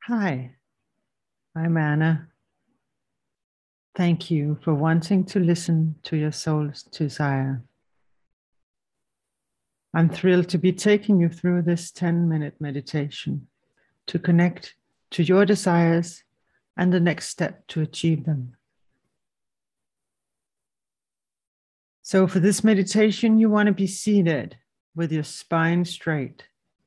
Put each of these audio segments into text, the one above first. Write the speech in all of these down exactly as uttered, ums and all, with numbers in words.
Hi, I'm Anna. Thank you for wanting to listen to your soul's desire. I'm thrilled to be taking you through this ten minute meditation to connect to your desires and the next step to achieve them. So, for this meditation, you want to be seated with your spine straight.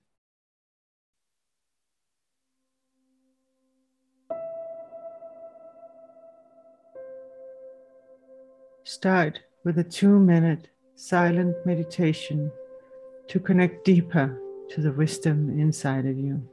Start with a two minute silent meditation to connect deeper to the wisdom inside of you.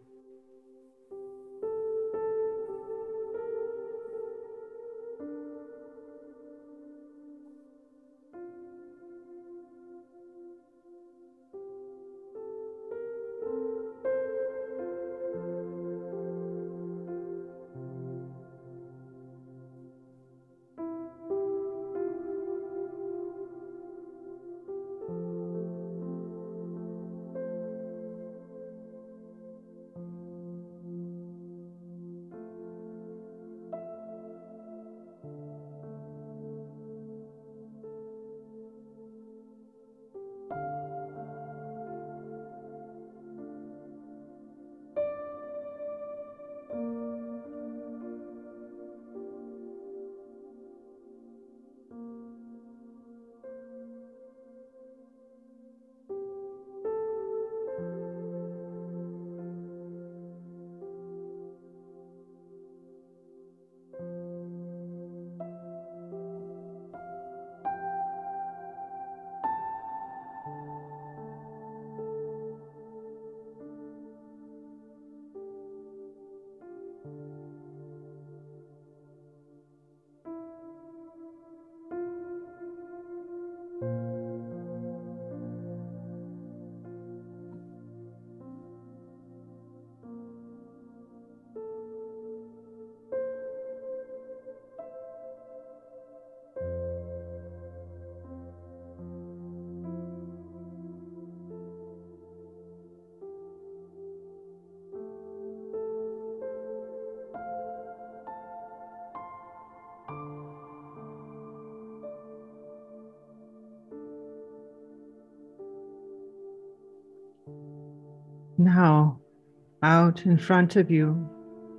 Now, out in front of you,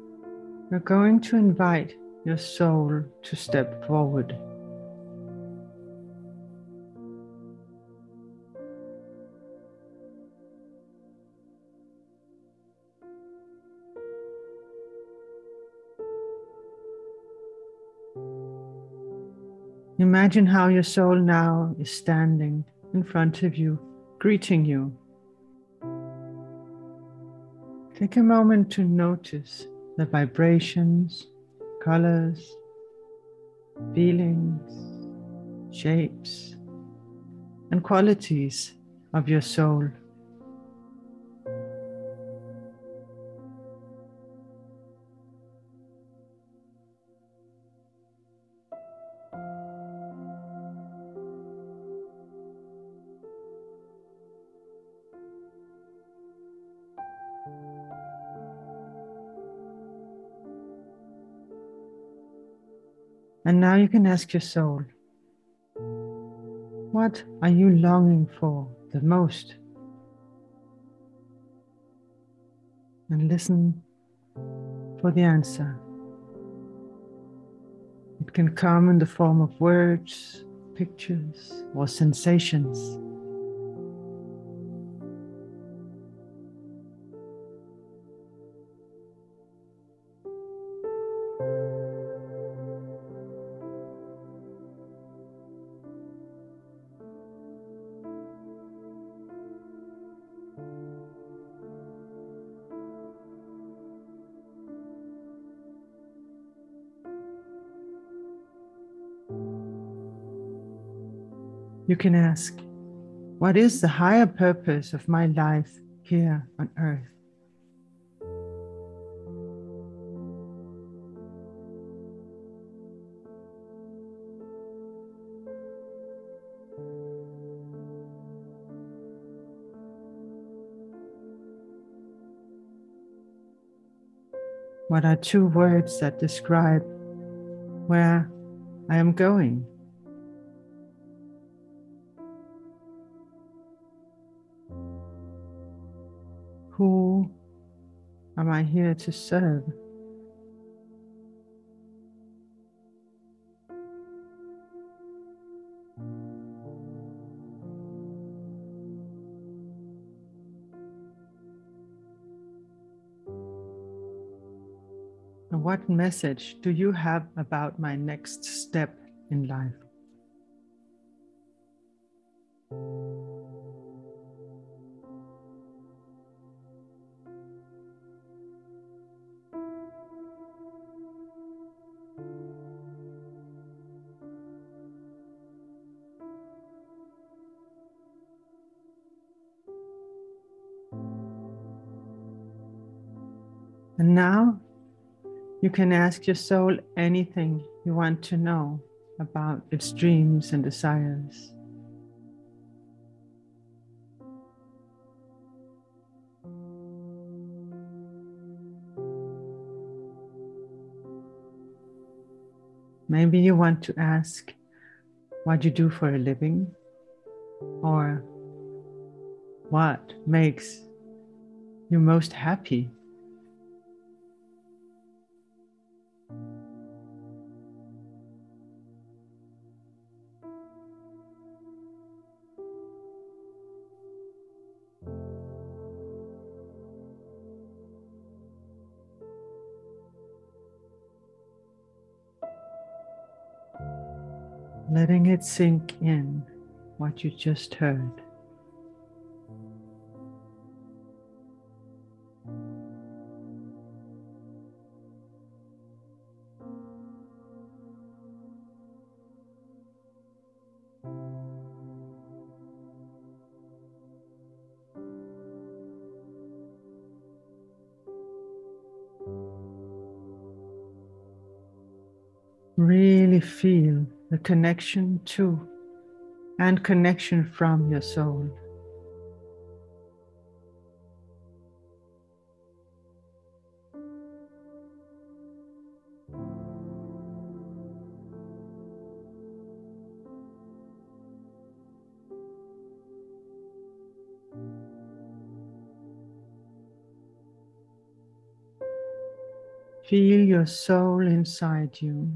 you're going to invite your soul to step forward. Imagine how your soul now is standing in front of you, greeting you. Take a moment to notice the vibrations, colors, feelings, shapes, and qualities of your soul. And now you can ask your soul, what are you longing for the most? And listen for the answer. It can come in the form of words, pictures, or sensations. You can ask, what is the higher purpose of my life here on earth? What are two words that describe where I am going? Who am I here to serve? And what message do you have about my next step in life? And now you can ask your soul anything you want to know about its dreams and desires. Maybe you want to ask what you do for a living, or what makes you most happy. Letting it sink in what you just heard. Really feel the connection to and connection from your soul. Feel your soul inside you,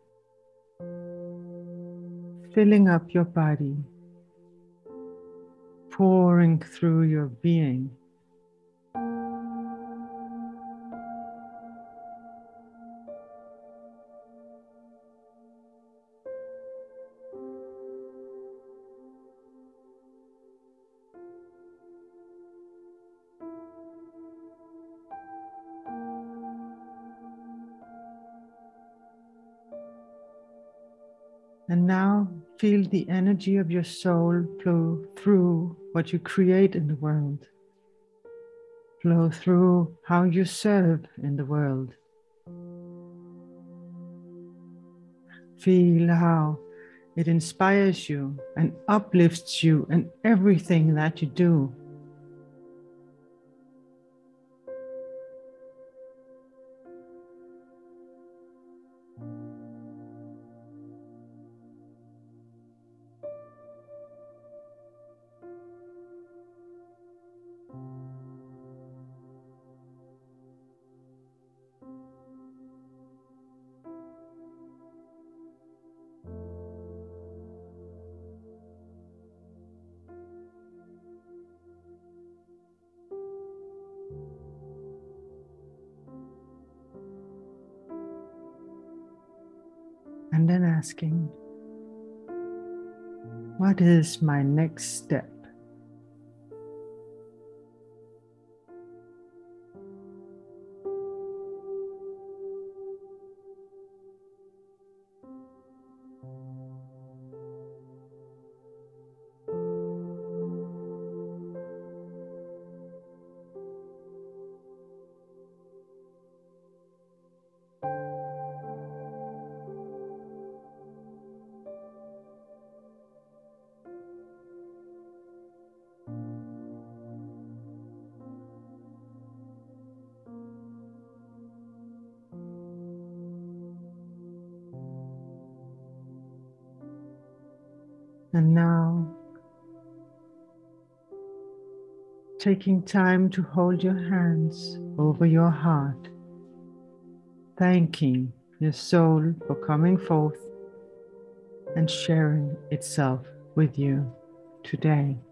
filling up your body, pouring through your being. And now feel the energy of your soul flow through what you create in the world, flow through how you serve in the world. Feel how it inspires you and uplifts you in everything that you do. And then asking, what is my next step? And now, taking time to hold your hands over your heart, thanking your soul for coming forth and sharing itself with you today.